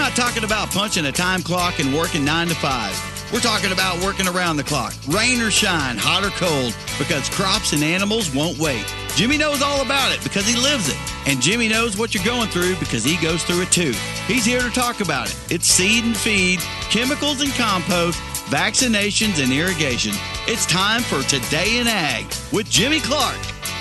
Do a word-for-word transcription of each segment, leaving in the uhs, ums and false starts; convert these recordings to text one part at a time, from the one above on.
not talking about punching a time clock and working nine to five. We're talking about working around the clock, rain or shine, hot or cold, because crops and animals won't wait. Jimmy knows all about it because he lives it. And Jimmy knows what you're going through because he goes through it too. He's here to talk about it. It's seed and feed, chemicals and compost, vaccinations and irrigation. It's time for Today in Ag with Jimmy Clark.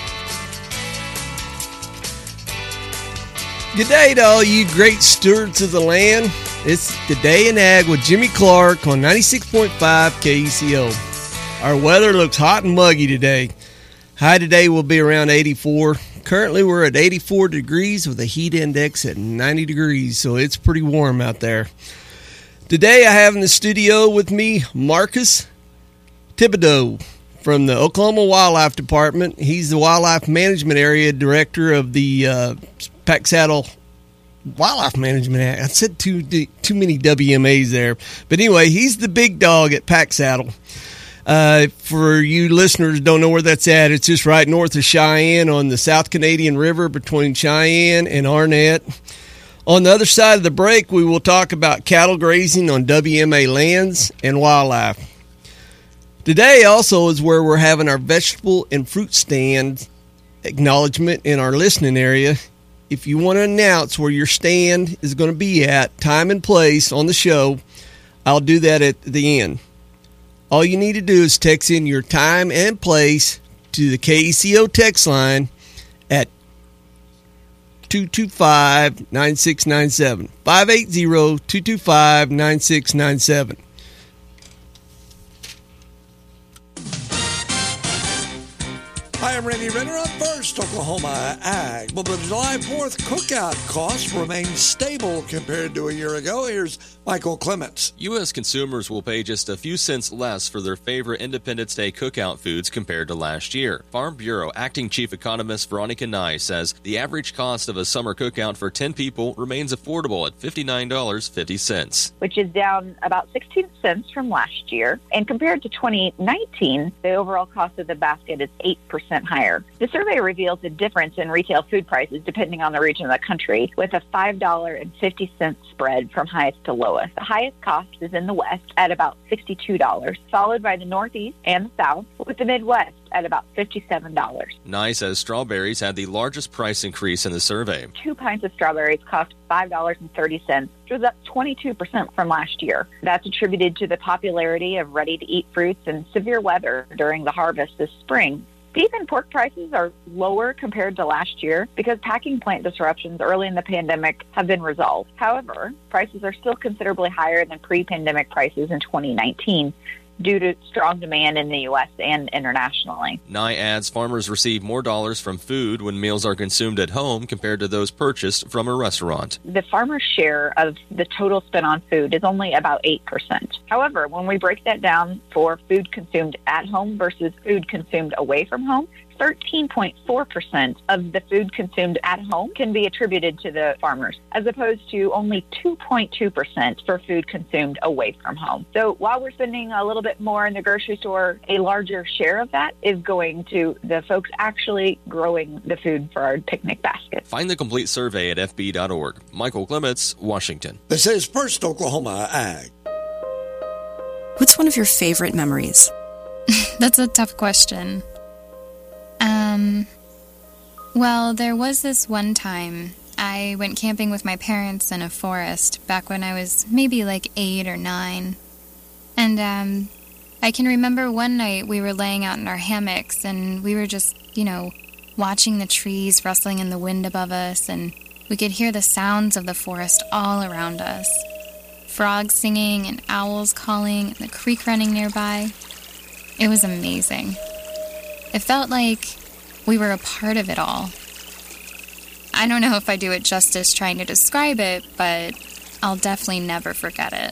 Good day to all you great stewards of the land. It's Today in Ag with Jimmy Clark on ninety-six point five K E C O. Our weather looks hot and muggy today. High today will be around eighty-four. Currently we're at eighty-four degrees with a heat index at ninety degrees, so it's pretty warm out there. Today I have in the studio with me Marcus Thibodeau from the Oklahoma Wildlife Department. He's the Wildlife Management Area Director of the uh, Pack Saddle Wildlife Management Act. I said too too many W M As there. But anyway, he's the big dog at Pack Saddle. Uh, for you listeners who don't know where that's at, it's just right north of Cheyenne on the South Canadian River between Cheyenne and Arnett. On the other side of the break, we will talk about cattle grazing on W M A lands and wildlife. Today also is where we're having our vegetable and fruit stand acknowledgement in our listening area. If you want to announce where your stand is going to be at, time and place on the show, I'll do that at the end. All you need to do is text in your time and place to the K E C O text line at two two five, nine six nine seven. five eight zero, two two five, nine six nine seven. Hi, I'm Randy Renner on First Oklahoma Ag. Well, the July fourth cookout costs remain stable compared to a year ago. Here's Michael Clements. U S consumers will pay just a few cents less for their favorite Independence Day cookout foods compared to last year. Farm Bureau Acting Chief Economist Veronica Nye says the average cost of a summer cookout for ten people remains affordable at fifty-nine dollars and fifty cents. Which is down about sixteen cents from last year. And compared to twenty nineteen, the overall cost of the basket is eight percent higher. The survey reveals a difference in retail food prices depending on the region of the country, with a five dollars and fifty cents spread from highest to lowest. The highest cost is in the West at about sixty-two dollars, followed by the Northeast and the South, with the Midwest at about fifty-seven dollars. Nye says strawberries had the largest price increase in the survey. Two pints of strawberries cost five dollars and thirty cents, which was up twenty-two percent from last year. That's attributed to the popularity of ready-to-eat fruits and severe weather during the harvest this spring. Beef and pork prices are lower compared to last year because packing plant disruptions early in the pandemic have been resolved. However, prices are still considerably higher than pre-pandemic prices in twenty nineteen due to strong demand in the U S and internationally. Nye adds farmers receive more dollars from food when meals are consumed at home compared to those purchased from a restaurant. The farmer's share of the total spent on food is only about eight percent. However, when we break that down for food consumed at home versus food consumed away from home, thirteen point four percent of the food consumed at home can be attributed to the farmers, as opposed to only two point two percent for food consumed away from home. So while we're spending a little bit more in the grocery store, a larger share of that is going to the folks actually growing the food for our picnic basket. Find the complete survey at F B dot org. Michael Clements, Washington. This is First Oklahoma Ag. What's one of your favorite memories? That's a tough question. Um, well, there was this one time I went camping with my parents in a forest back when I was maybe like eight or nine. And, um, I can remember one night we were laying out in our hammocks and we were just, you know, watching the trees rustling in the wind above us, and we could hear the sounds of the forest all around us. Frogs singing and owls calling and the creek running nearby. It was amazing. It felt like we were a part of it all. I don't know if I do it justice trying to describe it, but I'll definitely never forget it.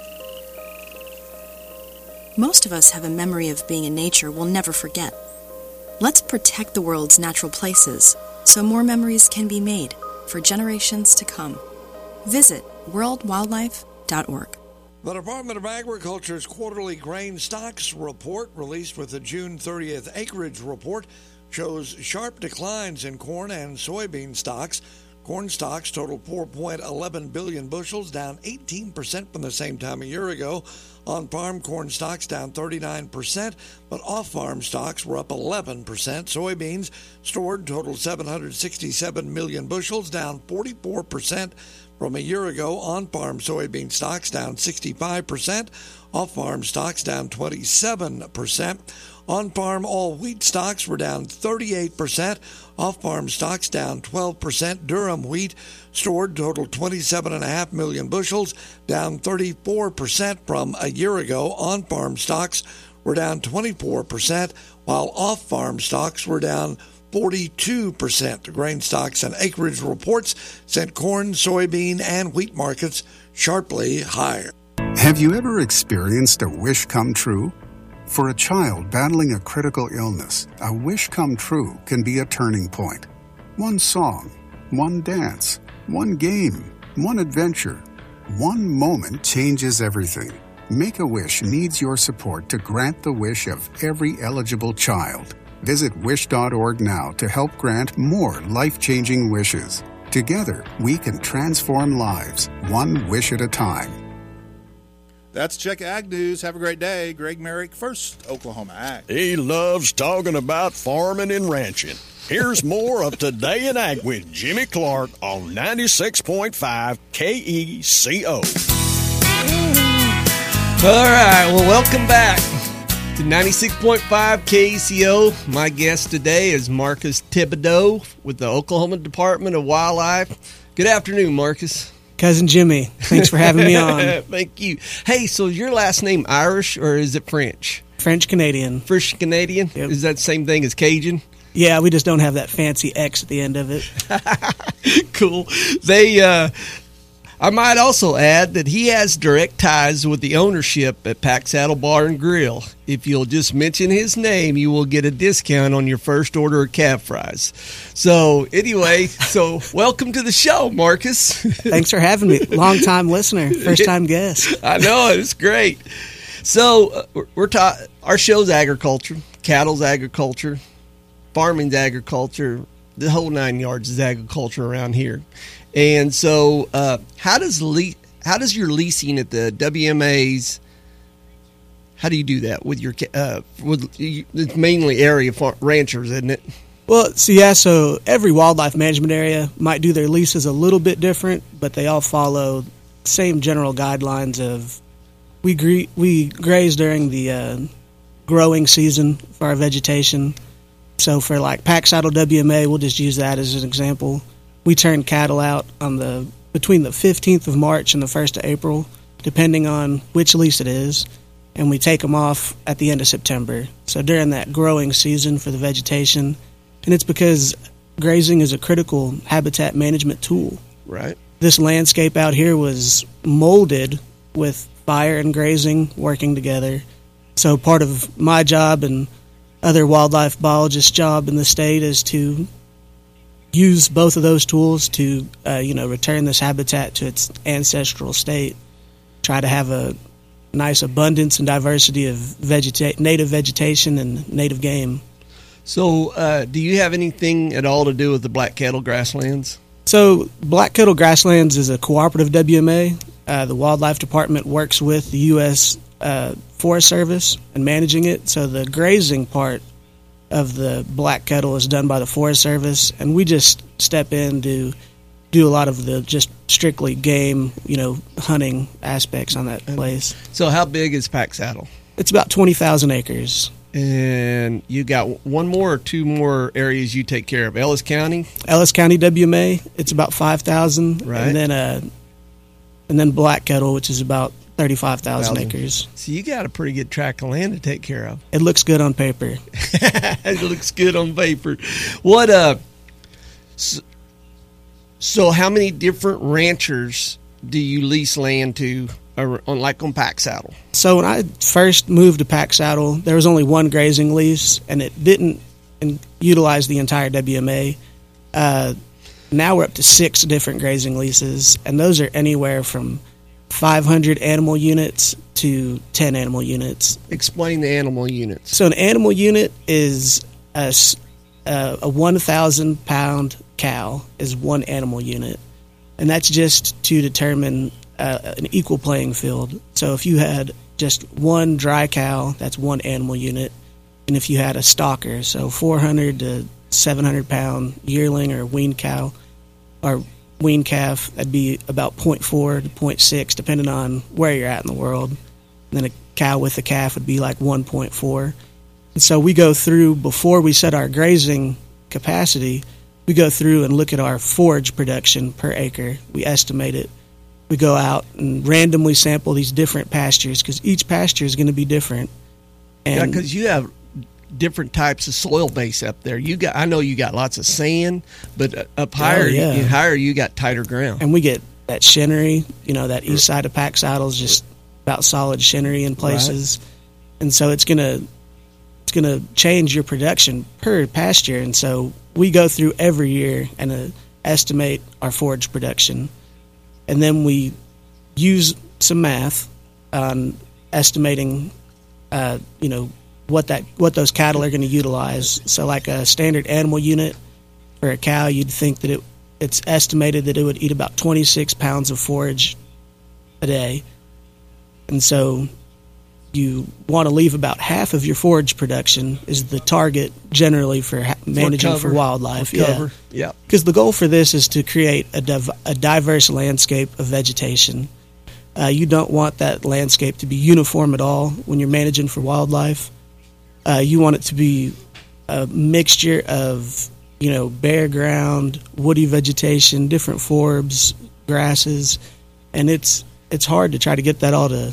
Most of us have a memory of being in nature we'll never forget. Let's protect the world's natural places so more memories can be made for generations to come. Visit world wildlife dot org. The Department of Agriculture's quarterly grain stocks report, released with the June thirtieth acreage report, shows sharp declines in corn and soybean stocks. Corn stocks totaled four point one one billion bushels, down eighteen percent from the same time a year ago. On-farm corn stocks down thirty-nine percent, but off-farm stocks were up eleven percent. Soybeans stored totaled seven hundred sixty-seven million bushels, down forty-four percent from a year ago. On-farm soybean stocks down sixty-five percent, off-farm stocks down twenty-seven percent. On-farm all wheat stocks were down thirty-eight percent, off-farm stocks down twelve percent. Durum wheat stored totaled twenty-seven point five million bushels, down thirty-four percent from a year ago. On-farm stocks were down twenty-four percent, while off-farm stocks were down forty-two percent. The grain stocks and acreage reports sent corn, soybean, and wheat markets sharply higher. Have you ever experienced a wish come true? For a child battling a critical illness, a wish come true can be a turning point. One song, one dance, one game, one adventure, one moment changes everything. Make-A-Wish needs your support to grant the wish of every eligible child. Visit wish dot org now to help grant more life-changing wishes. Together, we can transform lives, one wish at a time. That's Check Ag News. Have a great day. Greg Merrick, First Oklahoma Ag. He loves talking about farming and ranching. Here's more of Today in Ag with Jimmy Clark on ninety-six point five K E C O. All right, well, welcome back to ninety-six point five K E C O. My guest today is Marcus Thibodeau with the Oklahoma Department of Wildlife. Good afternoon, Marcus. Cousin Jimmy, thanks for having me on. Thank you. Hey, so is your last name Irish or is it French? French-Canadian. French-Canadian? Yep. Is that the same thing as Cajun? Yeah, we just don't have that fancy X at the end of it. Cool. They, uh, I might also add that he has direct ties with the ownership at Pack Saddle Bar and Grill. If you'll just mention his name, you will get a discount on your first order of calf fries. So anyway, so welcome to the show, Marcus. Thanks for having me. Long-time listener, first-time guest. I know, it's great. So uh, we're, we're ta- our show's agriculture, cattle's agriculture, farming's agriculture, the whole nine yards is agriculture around here. And so, uh, how does le- how does your leasing at the W M As? How do you do that with your uh, with it's mainly area farm, ranchers, isn't it? Well, so yeah, so every wildlife management area might do their leases a little bit different, but they all follow the same general guidelines of we gre- we graze during the uh, growing season for our vegetation. So for like Pack Saddle W M A, we'll just use that as an example. We turn cattle out on the between the fifteenth of March and the first of April, depending on which lease it is, and we take them off at the end of September. So during that growing season for the vegetation, and it's because grazing is a critical habitat management tool. Right. This landscape out here was molded with fire and grazing working together. So part of my job and other wildlife biologists' job in the state is to use both of those tools to, uh, you know, return this habitat to its ancestral state. Try to have a nice abundance and diversity of vegeta- native vegetation and native game. So, uh, do you have anything at all to do with the Black Kettle Grasslands? So, Black Kettle Grasslands is a cooperative W M A. Uh, the Wildlife Department works with the U S Uh, Forest Service and managing it. So, the grazing part of the black kettle is done by the Forest Service, and we just step in to do a lot of the just strictly game, you know, hunting aspects on that place. So how big is Pack Saddle? It's about twenty thousand acres. And you got one more or two more areas you take care of? Ellis County? Ellis County W M A, it's about five thousand. Right. And then, uh, and then Black Kettle, which is about thirty-five thousand acres. So you got a pretty good tract of land to take care of. It looks good on paper. It looks good on paper. What, uh, so, so how many different ranchers do you lease land to, or on, like on Pack Saddle? So when I first moved to Pack Saddle, there was only one grazing lease, and it didn't in, utilize the entire W M A. Uh, now we're up to six different grazing leases, and those are anywhere from five hundred animal units to ten animal units. Explain the animal units. So an animal unit is a, a one thousand pound cow is one animal unit. And that's just to determine uh, an equal playing field. So if you had just one dry cow, that's one animal unit. And if you had a stalker, so four hundred to seven hundred pound yearling or weaned cow or weaned calf, that'd be about zero point four to zero point six, depending on where you're at in the world. And then a cow with a calf would be like one point four. And so we go through, before we set our grazing capacity, we go through and look at our forage production per acre. We estimate it. We go out and randomly sample these different pastures because each pasture is going to be different. And yeah, because you have different types of soil base up there. You got, I know you got lots of sand, but up higher, oh, yeah. you, higher you got tighter ground. And we get that shinnery, you know, that east side of Pack Saddle is just about solid shinnery in places, right. And so it's gonna it's gonna change your production per pasture. And so we go through every year and uh, estimate our forage production, and then we use some math on estimating, uh, you know. what that what those cattle are going to utilize. So like a standard animal unit for a cow, you'd think that it it's estimated that it would eat about twenty-six pounds of forage a day. And so you want to leave about half of your forage production is the target generally for ha- managing for, cover, for wildlife. for cover. Yeah. Because the goal for this is to create a, div- a diverse landscape of vegetation. Uh, you don't want that landscape to be uniform at all when you're managing for wildlife. Uh, you want it to be a mixture of, you know, bare ground, woody vegetation, different forbs, grasses, and it's it's hard to try to get that all to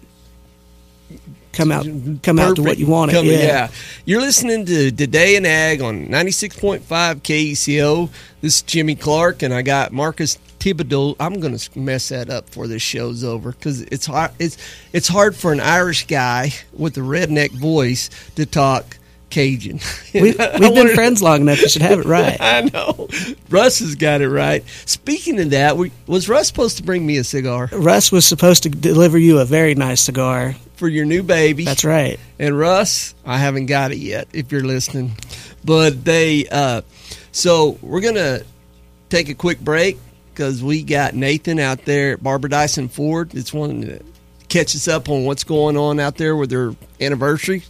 come out come Perfect. out to what you want it. Come, yeah. yeah, you're listening to Today in Ag on ninety-six point five K E C O. This is Jimmy Clark, and I got Marcus Thibodeau. I'm going to mess that up before this show's over because it's hard. It's it's hard for an Irish guy with a redneck voice to talk Cajun. We, we've been wanted, friends long enough. You should have it right. I know. Russ has got it right. Speaking of that, we, was Russ supposed to bring me a cigar? Russ was supposed to deliver you a very nice cigar for your new baby. That's right. And Russ, I haven't got it yet. If you're listening, but they. Uh, so we're gonna take a quick break. Because we got Nathan out there at Barbara Dyson Ford. It's wanting to catch us up on what's going on out there with their anniversary.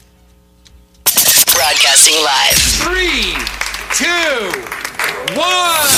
Broadcasting live. Three, two, one,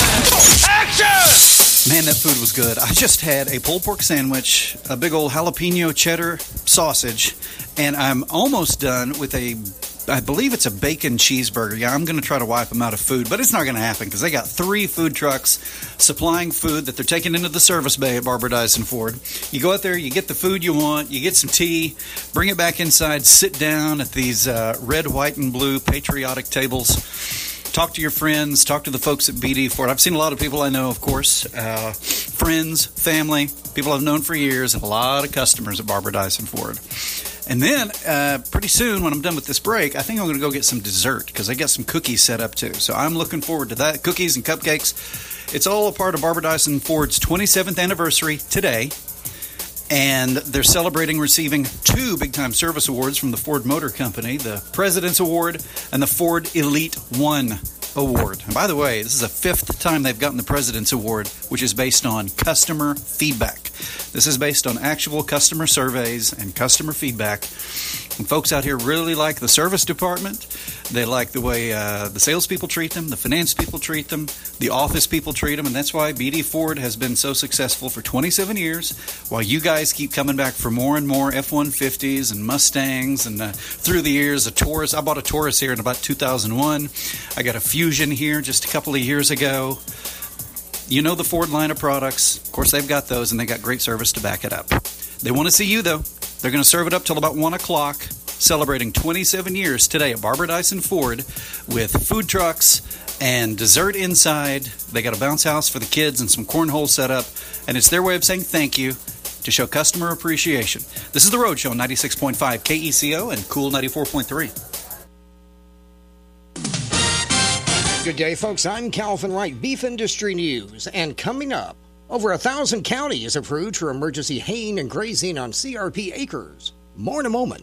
action! Man, that food was good. I just had a pulled pork sandwich, a big old jalapeno cheddar sausage, and I'm almost done with a I believe it's a bacon cheeseburger. Yeah, I'm going to try to wipe them out of food, but it's not going to happen because they got three food trucks supplying food that they're taking into the service bay at Barbara Dyson Ford. You go out there, you get the food you want, you get some tea, bring it back inside, sit down at these uh, red, white, and blue patriotic tables. Talk to your friends, talk to the folks at B D Ford. I've seen a lot of people I know, of course, uh, friends, family, people I've known for years, and a lot of customers at Barbara Dyson Ford. And then, uh, pretty soon, when I'm done with this break, I think I'm going to go get some dessert because I got some cookies set up too. So I'm looking forward to that. Cookies and cupcakes. It's all a part of Barbara Dyson Ford's twenty-seventh anniversary today. And they're celebrating receiving two big-time service awards from the Ford Motor Company, the President's Award and the Ford Elite One Award. And by the way, this is the fifth time they've gotten the President's Award, which is based on customer feedback. This is based on actual customer surveys and customer feedback. And folks out here really like the service department. They like the way uh, the salespeople treat them, the finance people treat them, the office people treat them, and that's why B D Ford has been so successful for twenty-seven years, while you guys keep coming back for more and more F one fifties and Mustangs, and uh, through the years, a Taurus. I bought a Taurus here in about two thousand one. I got a Fusion here just a couple of years ago. You know the Ford line of products. Of course, they've got those, and they got great service to back it up. They want to see you, though. They're going to serve it up till about one o'clock, celebrating twenty-seven years today at Barbara Dyson Ford with food trucks and dessert inside. They got a bounce house for the kids and some cornhole set up, and it's their way of saying thank you to show customer appreciation. This is The Road Show on ninety-six point five K E C O and Cool ninety-four point three. Good day, folks. I'm Calvin Wright, Beef Industry News, and coming up, over a thousand counties approved for emergency haying and grazing on C R P acres. More in a moment.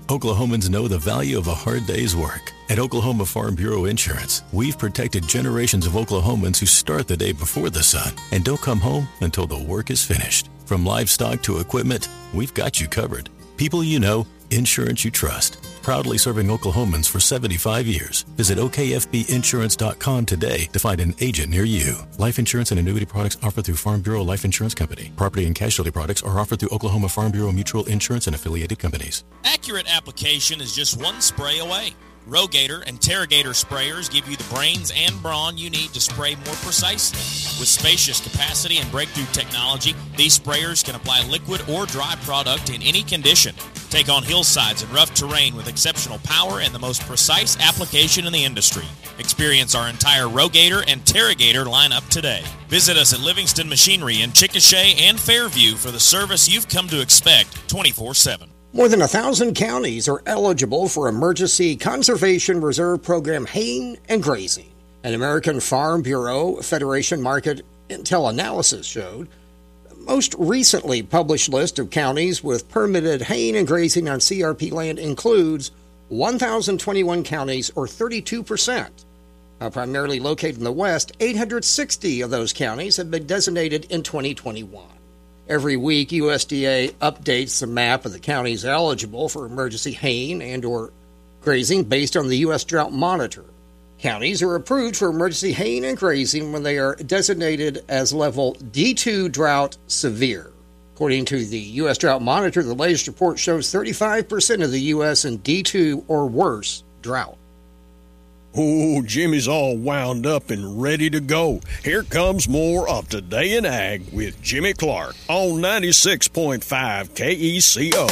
Oklahomans know the value of a hard day's work. At Oklahoma Farm Bureau Insurance, we've protected generations of Oklahomans who start the day before the sun and don't come home until the work is finished. From livestock to equipment, we've got you covered. People you know, insurance you trust. Proudly serving Oklahomans for seventy-five years. Visit O K F B insurance dot com today to find an agent near you. Life insurance and annuity products offered through Farm Bureau Life Insurance Company. Property and casualty products are offered through Oklahoma Farm Bureau Mutual Insurance and affiliated companies. Accurate application is just one spray away. Rogator and Terrogator sprayers give you the brains and brawn you need to spray more precisely. With spacious capacity and breakthrough technology, these sprayers can apply liquid or dry product in any condition. Take on hillsides and rough terrain with exceptional power and the most precise application in the industry. Experience our entire Rogator and Terrogator lineup today. Visit us at Livingston Machinery in Chickasha and Fairview for the service you've come to expect twenty-four seven. More than a thousand counties are eligible for Emergency Conservation Reserve Program haying and grazing. An American Farm Bureau Federation Market Intel analysis showed the most recently published list of counties with permitted haying and grazing on C R P land includes one thousand twenty-one counties, or thirty-two percent. Uh, primarily located in the West, eight hundred sixty of those counties have been designated in twenty twenty-one. Every week, U S D A updates the map of the counties eligible for emergency haying and or grazing based on the U S Drought Monitor. Counties are approved for emergency haying and grazing when they are designated as level D two drought severe. According to the U S Drought Monitor, the latest report shows thirty-five percent of the U S in D two or worse drought. Oh, Jimmy's all wound up and ready to go. Here comes more of Today in Ag with Jimmy Clark on ninety-six point five K E C O.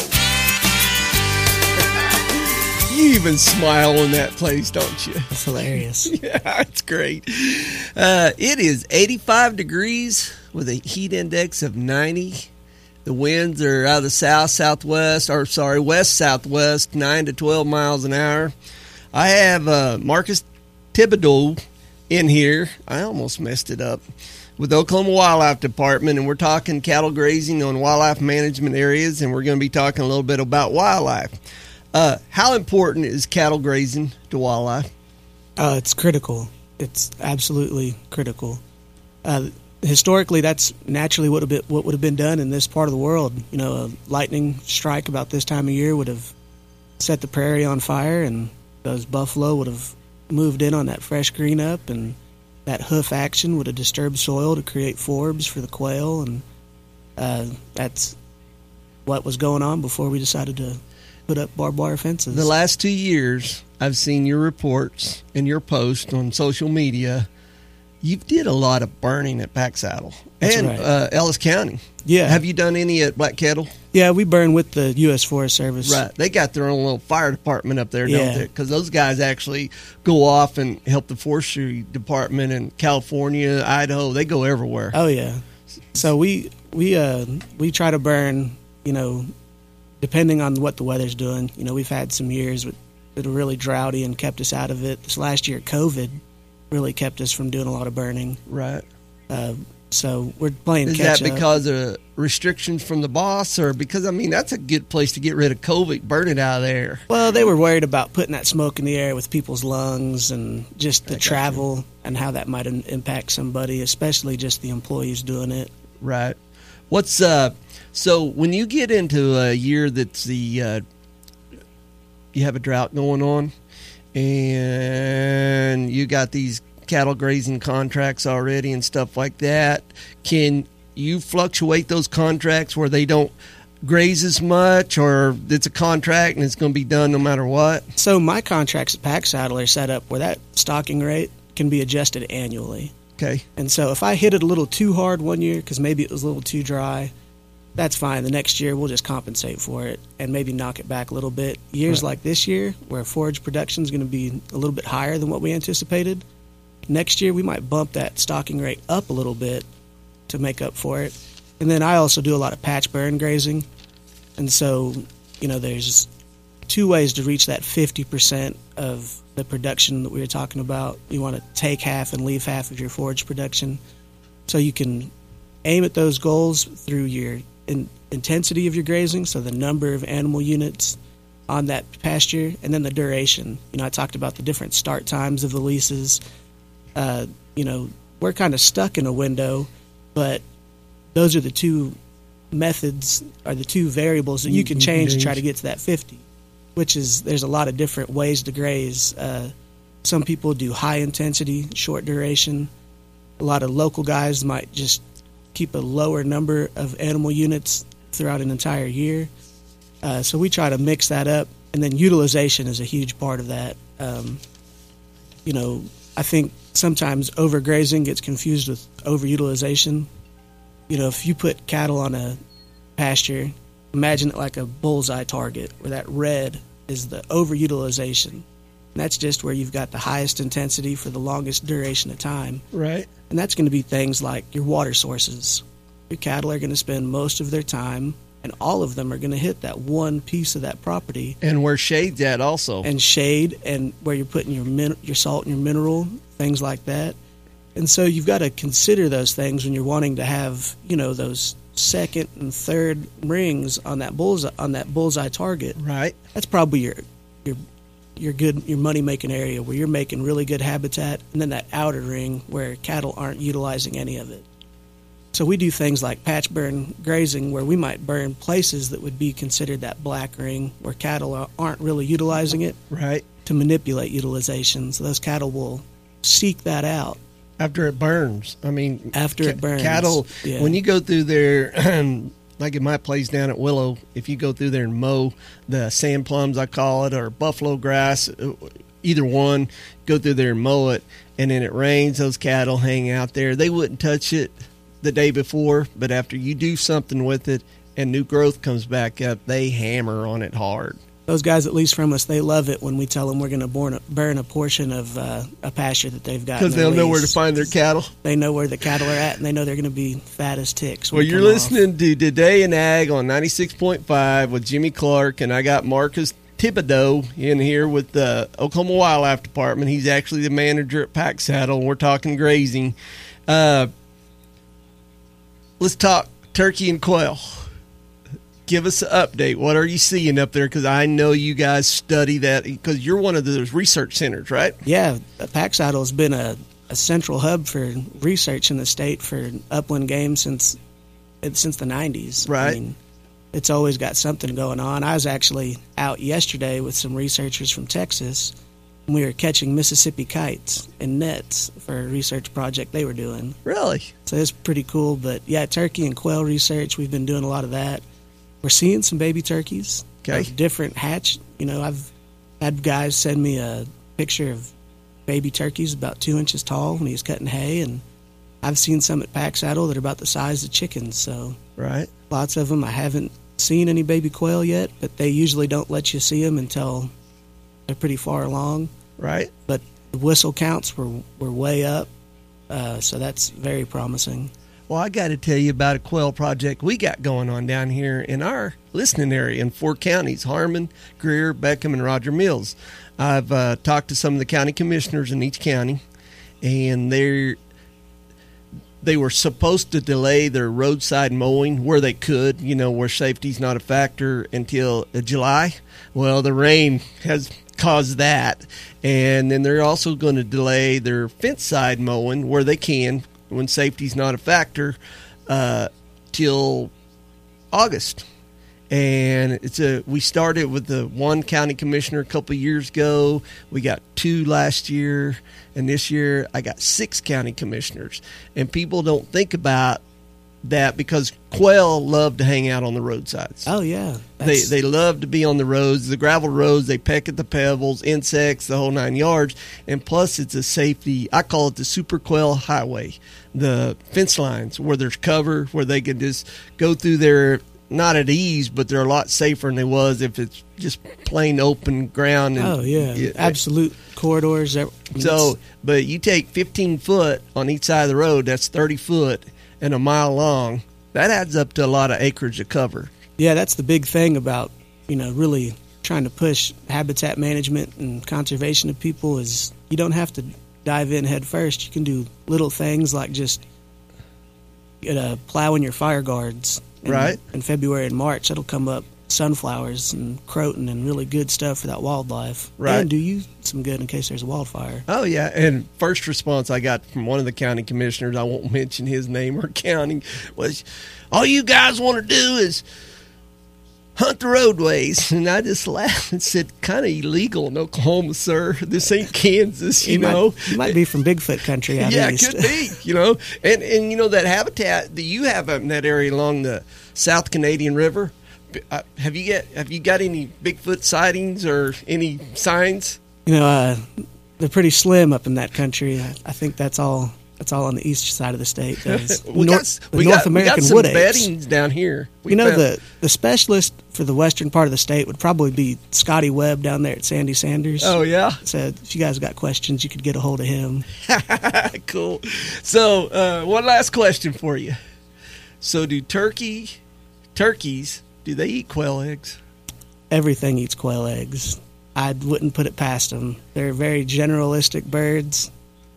You even smile in that place, don't you? That's hilarious. Yeah, it's great. Uh, it is eighty-five degrees with a heat index of ninety. The winds are out of the south, southwest, or sorry, west, southwest, nine to twelve miles an hour. I have uh, Marcus Thibodeau in here. I almost messed it up. With the Oklahoma Wildlife Department, and we're talking cattle grazing on wildlife management areas, and we're going to be talking a little bit about wildlife. Uh, how important is cattle grazing to wildlife? Uh, it's critical. It's absolutely critical. Uh, historically, that's naturally what, been, what would have been done in this part of the world. You know, a lightning strike about this time of year would have set the prairie on fire, and those buffalo would have moved in on that fresh green up, and that hoof action would have disturbed soil to create forbs for the quail, and uh, that's what was going on before we decided to put up barbed wire fences. The last two years, I've seen your reports and your posts on social media. You did a lot of burning at Pack Saddle That's and right. uh, Ellis County. Yeah. Have you done any at Black Kettle? Yeah, we burn with the U S Forest Service. Right. They got their own little fire department up there, don't Yeah. they? Because those guys actually go off and help the forestry department in California, Idaho. They go everywhere. Oh yeah. So we we uh we try to burn, you know, depending on what the weather's doing. You know, we've had some years with, that are really droughty and kept us out of it. This last year, COVID really kept us from doing a lot of burning. Right. Uh, so we're playing Is catch that up. because of restrictions from the boss, or because, I mean, that's a good place to get rid of COVID, burn it out of there. Well, they were worried about putting that smoke in the air with people's lungs and just the travel and how that might im- impact somebody, especially just the employees doing it. Right. What's uh? So when you get into a year that's the uh, you have a drought going on, and you got these cattle grazing contracts already and stuff like that, can you fluctuate those contracts where they don't graze as much, or it's a contract and it's going to be done no matter what? So my contracts at Pack Saddle are set up where that stocking rate can be adjusted annually. Okay. And so if I hit it a little too hard one year because maybe it was a little too dry, that's fine. The next year we'll just compensate for it and maybe knock it back a little bit. Years Right. like this year where forage production is going to be a little bit higher than what we anticipated, next year we might bump that stocking rate up a little bit to make up for it. And then I also do a lot of patch burn grazing. And so, you know, there's two ways to reach that fifty percent of the production that we were talking about. You want to take half and leave half of your forage production. So you can aim at those goals through your in, intensity of your grazing, so the number of animal units on that pasture, and then the duration. You know, I talked about the different start times of the leases. Uh, you know, we're kind of stuck in a window, but those are the two methods, are the two variables that you can change to try to get to that fifty, which is, there's a lot of different ways to graze. Uh, some people do high intensity, short duration. A lot of local guys might just keep a lower number of animal units throughout an entire year. Uh, so we try to mix that up, and then utilization is a huge part of that. Um, you know, I think sometimes overgrazing gets confused with overutilization. You know, if you put cattle on a pasture, imagine it like a bullseye target, where that red is the overutilization. And that's just where you've got the highest intensity for the longest duration of time. Right. And that's going to be things like your water sources. Your cattle are going to spend most of their time, and all of them are going to hit that one piece of that property. And where shade's at also. And shade, and where you're putting your min- your salt and your mineral, things like that. And so you've got to consider those things when you're wanting to have, you know, those second and third rings on that bullseye on that bullseye target. Right. That's probably your your your good your money making area where you're making really good habitat, and then that outer ring where cattle aren't utilizing any of it. So we do things like patch burn grazing, where we might burn places that would be considered that black ring, where cattle aren't really utilizing it. Right. To manipulate utilization. So those cattle will seek that out. After it burns. I mean, after ca- it burns. Cattle, yeah. When you go through there, like in my place down at Willow, if you go through there and mow the sand plums, I call it, or buffalo grass, either one, go through there and mow it, and then it rains, those cattle hang out there. They wouldn't touch it the day before, but after you do something with it and new growth comes back up, they hammer on it hard. Those guys, at least from us, they love it when we tell them we're going to burn a portion of uh, a pasture that they've got. Because they'll know where to find their cattle. They know where the cattle are at, and they know they're going to be fat as ticks. Well, you're listening off. to Today in Ag on ninety-six point five with Jimmy Clark, and I got Marcus Thibodeau in here with the Oklahoma Wildlife Department. He's actually the manager at Pack Saddle, and we're talking grazing. Uh, let's talk turkey and quail. Give us an update. What are you seeing up there? Because I know you guys study that, because you're one of those research centers, right? Yeah, Pack Saddle has been a, a central hub for research in the state for upland game since since the nineties. Right. I mean, it's always got something going on. I was actually out yesterday with some researchers from Texas, and we were catching Mississippi kites in nets for a research project they were doing. Really? So it's pretty cool. But, yeah, turkey and quail research, we've been doing a lot of that. We're seeing some baby turkeys. Okay. Of different hatch. You know, I've had guys send me a picture of baby turkeys about two inches tall when he was cutting hay, and I've seen some at Pack Saddle that are about the size of chickens. So right, lots of them. I haven't seen any baby quail yet, but they usually don't let you see them until they're pretty far along. Right. But the whistle counts were were way up, uh, so that's very promising. Well, I got to tell you about a quail project we got going on down here in our listening area in four counties: Harmon, Greer, Beckham, and Roger Mills. I've uh, talked to some of the county commissioners in each county, and they're they were supposed to delay their roadside mowing where they could, you know, where safety's not a factor, until July. Well, the rain has caused that, and then they're also going to delay their fence side mowing where they can, when safety's not a factor, uh, till August. And it's a we started with the one county commissioner a couple of years ago. We got two last year, and this year I got six county commissioners. And people don't think about that, because quail love to hang out on the roadsides. Oh yeah, they they love to be on the roads, the gravel roads. They peck at the pebbles, insects, the whole nine yards. And plus, it's a safety. I call it the super quail highway, the fence lines where there's cover, where they can just go through there, not at ease, but they're a lot safer than they was if it's just plain open ground. And, oh yeah, it, absolute corridors. I mean, so, but you take fifteen foot on each side of the road. That's thirty foot. And a mile long. That adds up to a lot of acreage to cover. Yeah, that's the big thing about, you know, really trying to push habitat management and conservation to people, is you don't have to dive in head first. You can do little things like just uh, plowing your fire guards. In, right. In February and March, that'll come up sunflowers and croton and really good stuff for that wildlife. Right. And do you some good in case there's a wildfire. Oh, yeah. And first response I got from one of the county commissioners, I won't mention his name or county, was, all you guys want to do is hunt the roadways. And I just laughed and said, kind of illegal in Oklahoma, sir. This ain't Kansas, you, you know. Might, you might be from Bigfoot country out yeah, east. Yeah, could be, you know. And, and, you know, that habitat that you have up in that area along the South Canadian River, uh, have you got, have you got any Bigfoot sightings or any signs? You know, uh, they're pretty slim up in that country. I, I think that's all That's all on the east side of the state. we North, got, the we North got, American we got some wood apes. beddings down here. We you know, found. the, the specialist for the western part of the state would probably be Scotty Webb down there at Sandy Sanders. Oh, yeah? So if you guys got questions, you could get a hold of him. Cool. So uh, one last question for you. So do turkey, turkeys, do they eat quail eggs? Everything eats quail eggs. I wouldn't put it past them. They're very generalistic birds.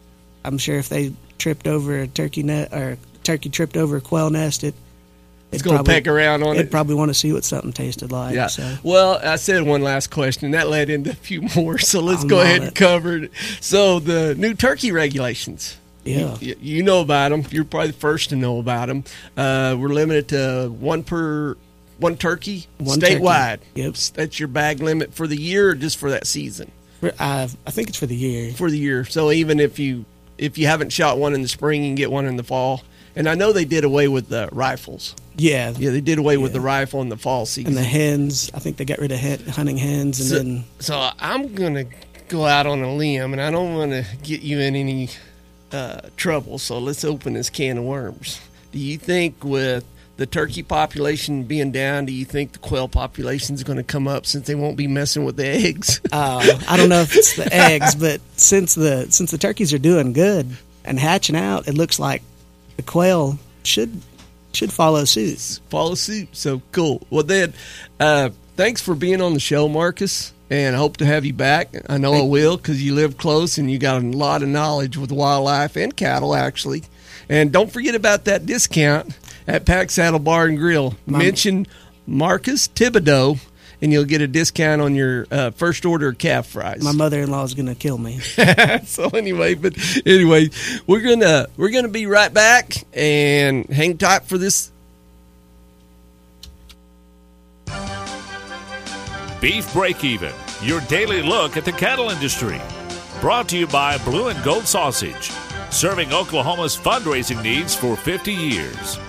I'm sure if they tripped over a turkey net or turkey tripped over a quail nest, it it's going to peck around on it'd it. It'd probably want to see what something tasted like. Yeah. So. Well, I said one last question, and that led into a few more. So let's I'm go ahead it. and cover it. So the new turkey regulations. Yeah. You, you know about them. You're probably the first to know about them. Uh, we're limited to one per one turkey one statewide. Turkey. Yep. That's your bag limit for the year or just for that season? I, I think it's for the year. For the year. So even if you if you haven't shot one in the spring, you can get one in the fall. And I know they did away with the rifles. Yeah. Yeah, they did away yeah. with the rifle in the fall season. And the hens. I think they got rid of hen, hunting hens. And so, then. So I'm going to go out on a limb, and I don't want to get you in any uh, trouble. So let's open this can of worms. Do you think with the turkey population being down, do you think the quail population is going to come up since they won't be messing with the eggs? Uh, I don't know if it's the eggs, but since the since the turkeys are doing good and hatching out, it looks like the quail should should follow suit. Follow suit. So cool. Well, then, uh, thanks for being on the show, Marcus, and I hope to have you back. I know Thank I will because you live close and you got a lot of knowledge with wildlife and cattle, actually. And don't forget about that discount at Pack Saddle Bar and Grill. My, Mention Marcus Thibodeau, and you'll get a discount on your uh, first order of calf fries. My mother-in-law is going to kill me. So anyway, but anyway, we're gonna we're gonna be right back and hang tight for this. Beef Break Even, your daily look at the cattle industry. Brought to you by Blue and Gold Sausage, serving Oklahoma's fundraising needs for fifty years.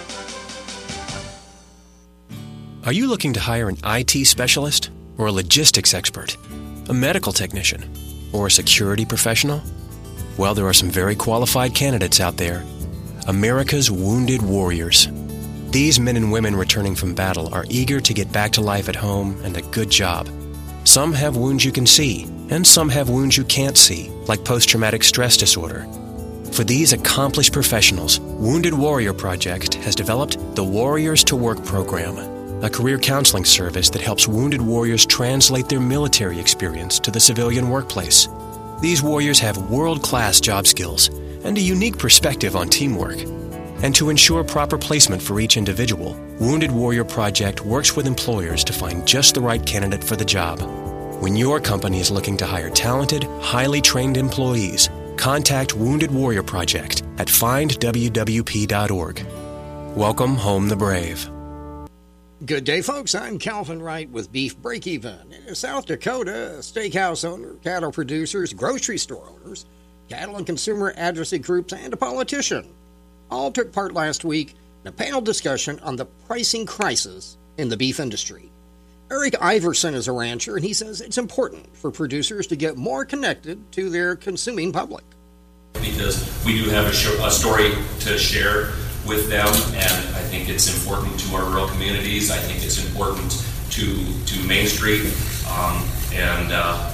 Are you looking to hire an I T specialist or a logistics expert, a medical technician, or a security professional? Well, there are some very qualified candidates out there. America's Wounded Warriors. These men and women returning from battle are eager to get back to life at home and a good job. Some have wounds you can see, and some have wounds you can't see, like post-traumatic stress disorder. For these accomplished professionals, Wounded Warrior Project has developed the Warriors to Work program, a career counseling service that helps wounded warriors translate their military experience to the civilian workplace. These warriors have world-class job skills and a unique perspective on teamwork. And to ensure proper placement for each individual, Wounded Warrior Project works with employers to find just the right candidate for the job. When your company is looking to hire talented, highly trained employees, contact Wounded Warrior Project at find w w p dot org. Welcome home the brave. Good day, folks. I'm Calvin Wright with Beef Break Even. In South Dakota, steakhouse owners, cattle producers, grocery store owners, cattle and consumer advocacy groups, and a politician all took part last week in a panel discussion on the pricing crisis in the beef industry. Eric Iverson is a rancher, and he says it's important for producers to get more connected to their consuming public. Because we do have a, show, a story to share with them, and I think it's important to our rural communities. I think it's important to to Main Street, um, and uh,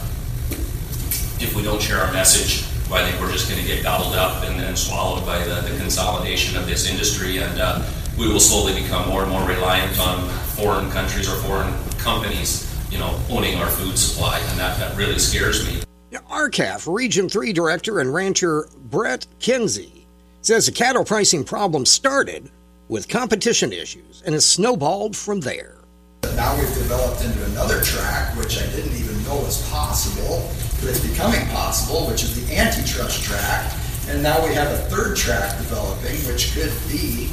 if we don't share our message, well, I think we're just going to get gobbled up and, and swallowed by the, the consolidation of this industry, and uh, we will slowly become more and more reliant on foreign countries or foreign companies, you know, owning our food supply, and that, that really scares me. Now, R C A F Region three Director and rancher Brett Kinsey says the cattle pricing problem started with competition issues and has snowballed from there. now we've developed into another track, which I didn't even know was possible, but it's becoming possible, which is the antitrust track. And now we have a third track developing, which could be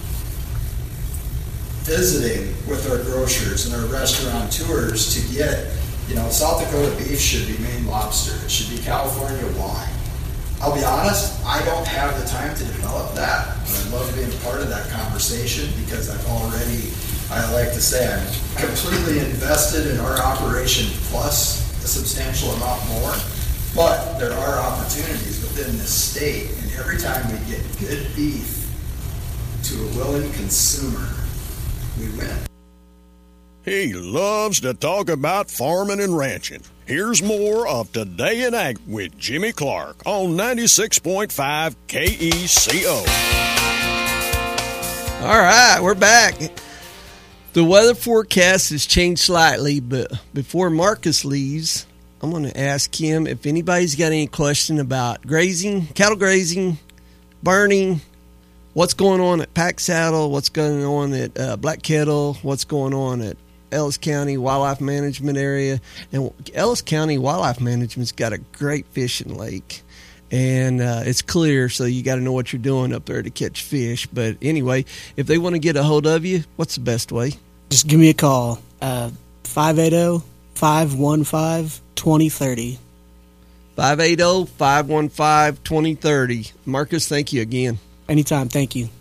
visiting with our grocers and our restaurateurs to get, you know, South Dakota beef should be Maine lobster. It should be California wine. I'll be honest, I don't have the time to develop that, but I love being a part of that conversation because I've already, I like to say, I'm completely invested in our operation plus a substantial amount more. But there are opportunities within this state, and every time we get good beef to a willing consumer, we win. He loves to talk about farming and ranching. Here's more of Today in Ag with Jimmy Clark on ninety-six point five K E C O. All right, we're back. The weather forecast has changed slightly, but before Marcus leaves, I'm going to ask him if anybody's got any question about grazing, cattle grazing, burning, what's going on at Pack Saddle, what's going on at uh, Black Kettle, what's going on at Ellis County Wildlife Management Area. And Ellis County Wildlife Management's got a great fishing lake, and uh, it's clear, so you got to know what you're doing up there to catch fish. But anyway, if they want to get a hold of you, what's the best way? Just give me a call, uh, five eight zero, five one five, two zero three zero. five eight zero, five one five, two zero three zero. Marcus, thank you again. Anytime, thank you.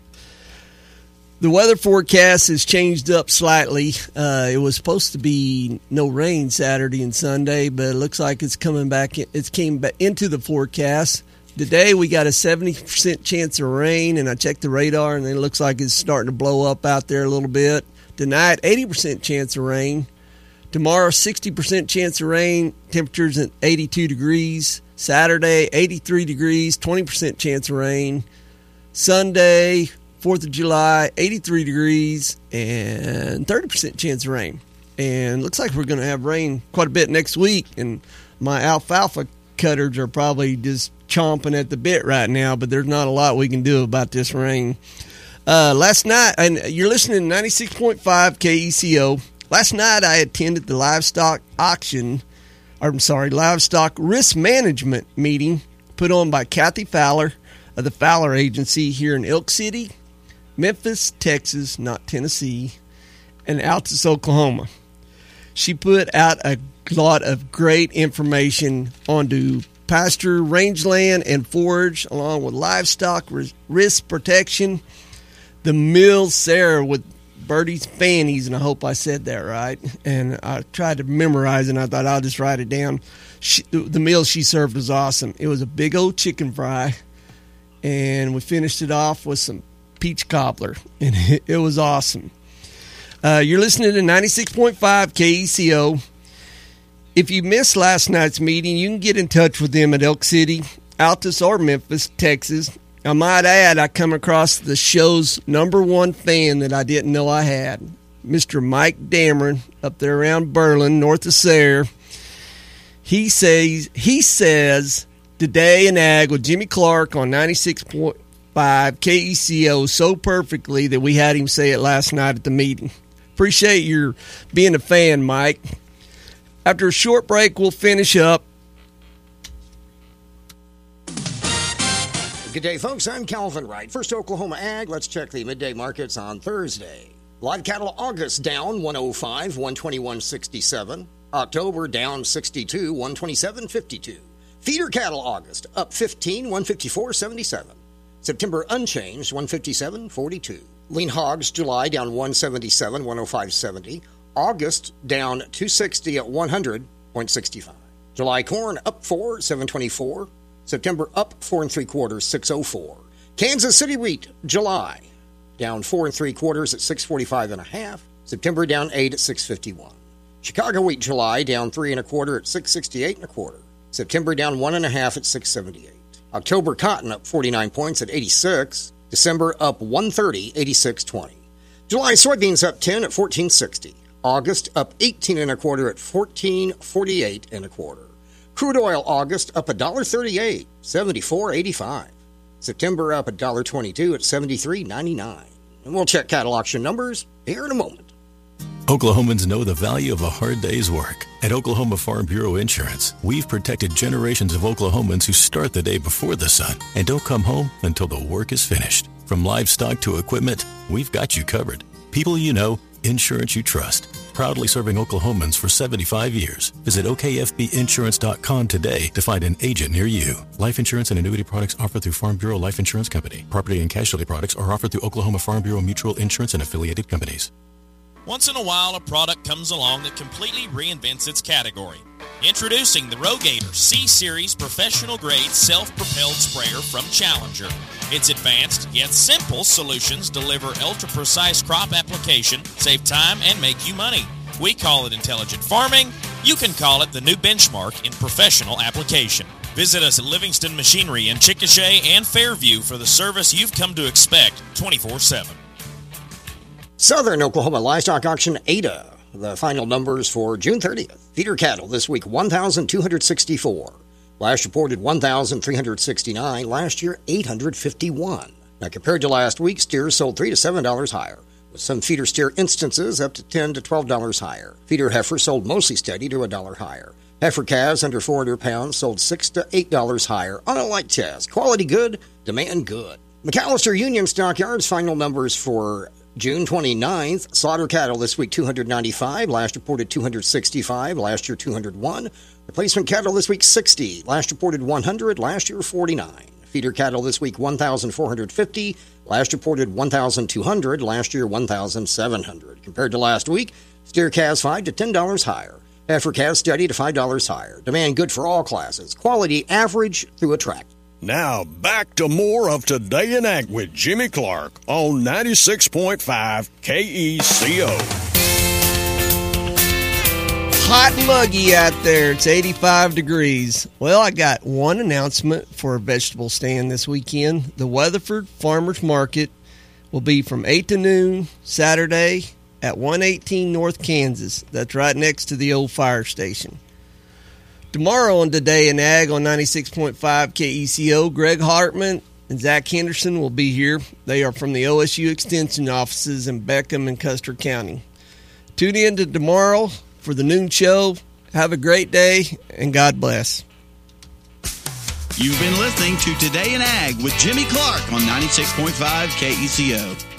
The weather forecast has changed up slightly. Uh, it was supposed to be no rain Saturday and Sunday, but it looks like it's coming back. It's came back into the forecast. Today we got a seventy percent chance of rain, and I checked the radar, and it looks like it's starting to blow up out there a little bit. Tonight, eighty percent chance of rain. Tomorrow, sixty percent chance of rain. Temperatures at eighty-two degrees. Saturday, eighty-three degrees, twenty percent chance of rain. Sunday, fourth of July, eighty-three degrees and thirty percent chance of rain. And looks like we're going to have rain quite a bit next week. And my alfalfa cutters are probably just chomping at the bit right now, but there's not a lot we can do about this rain. Uh, last night, and you're listening to ninety-six point five K E C O. Last night I attended the livestock auction, or I'm sorry, livestock risk management meeting put on by Kathy Fowler of the Fowler Agency here in Elk City, Memphis, Texas, not Tennessee, and Altus, Oklahoma. She put out a lot of great information onto pasture, rangeland, and forage, along with livestock risk protection. The Mill Sarah with Birdie's Fannies, and I hope I said that right. And I tried to memorize it, and I thought I'll just write it down. She, the meal she served was awesome. It was a big old chicken fry, and we finished it off with some peach cobbler, and it, it was awesome. Uh, you're listening to ninety-six point five K E C O. If you missed last night's meeting, you can get in touch with them at Elk City, Altus, or Memphis, Texas. I might add, I come across the show's number one fan that I didn't know I had, Mister Mike Dameron, up there around Berlin, north of Sayre. He says, he says, Today in Ag with Jimmy Clark on ninety-six point five K E C O so perfectly that we had him say it last night at the meeting. Appreciate your being a fan, Mike. After a short break, we'll finish up. Good day, folks. I'm Calvin Wright. First Oklahoma Ag. Let's check the midday markets on Thursday. Live cattle August down one oh five, one twenty-one sixty-seven. October down sixty-two, one twenty-seven fifty-two. Feeder cattle August up fifteen, one fifty-four seventy-seven. September unchanged, one fifty-seven forty-two. Lean hogs July down one seventy-seven, one oh five seventy. August down two sixty at one hundred sixty-five. July corn up four, seven twenty-four. September up four and three quarters, six oh four. Kansas City wheat July down four and three quarters at six forty-five and a half. September down eight at six fifty-one. Chicago wheat July down three and a quarter at six sixty-eight and a quarter. September down one and a half at six seventy-eight. October cotton up forty-nine points at eighty-six. December up one thirty, eighty-six twenty. July soybeans up ten at fourteen sixty. August up eighteen and a quarter at fourteen forty-eight and a quarter. Crude oil August up one dollar thirty-eight, seventy-four eighty-five. September up one dollar twenty-two at seventy-three ninety-nine. And we'll check cattle auction numbers here in a moment. Oklahomans know the value of a hard day's work. At Oklahoma Farm Bureau Insurance, we've protected generations of Oklahomans who start the day before the sun and don't come home until the work is finished. From livestock to equipment, we've got you covered. People you know, insurance you trust. Proudly serving Oklahomans for seventy-five years. Visit O K F B insurance dot com today to find an agent near you. Life insurance and annuity products offered through Farm Bureau Life Insurance Company. Property and casualty products are offered through Oklahoma Farm Bureau Mutual Insurance and affiliated companies. Once in a while, a product comes along that completely reinvents its category. Introducing the Rogator C-Series professional-grade self-propelled sprayer from Challenger. Its advanced yet simple solutions deliver ultra-precise crop application, save time, and make you money. We call it intelligent farming. You can call it the new benchmark in professional application. Visit us at Livingston Machinery in Chickasha and Fairview for the service you've come to expect twenty-four seven. Southern Oklahoma Livestock Auction, A D A. The final numbers for June thirtieth. Feeder cattle this week, one thousand two hundred sixty-four. Last reported one thousand three hundred sixty-nine. Last year, eight hundred fifty-one. Now, compared to last week, steers sold three to seven dollars higher, with some feeder steer instances up to ten to twelve dollars higher. Feeder heifers sold mostly steady to a dollar higher. Heifer calves under four hundred pounds sold six to eight dollars higher on a light test. Quality good, demand good. McAllister Union Stockyards final numbers for June twenty-ninth, slaughter cattle this week two hundred ninety-five, last reported two hundred sixty-five, last year two hundred one. Replacement cattle this week sixty, last reported one hundred, last year forty-nine. Feeder cattle this week one thousand four hundred fifty, last reported one thousand two hundred, last year one thousand seven hundred. Compared to last week, steer calves five to ten dollars higher. Heifer calves steady to five dollars higher. Demand good for all classes. Quality average through a track. Now, back to more of Today in Ag with Jimmy Clark on ninety-six point five K E C O. Hot and muggy out there. It's eighty-five degrees. Well, I got one announcement for a vegetable stand this weekend. The Weatherford Farmers Market will be from eight to noon Saturday at one eighteen North Kansas. That's right next to the old fire station. Tomorrow on Today in Ag on ninety-six point five K E C O, Greg Hartman and Zach Henderson will be here. They are from the O S U Extension offices in Beckham and Custer County. Tune in to tomorrow for the noon show. Have a great day, and God bless. You've been listening to Today in Ag with Jimmy Clark on ninety-six point five K E C O.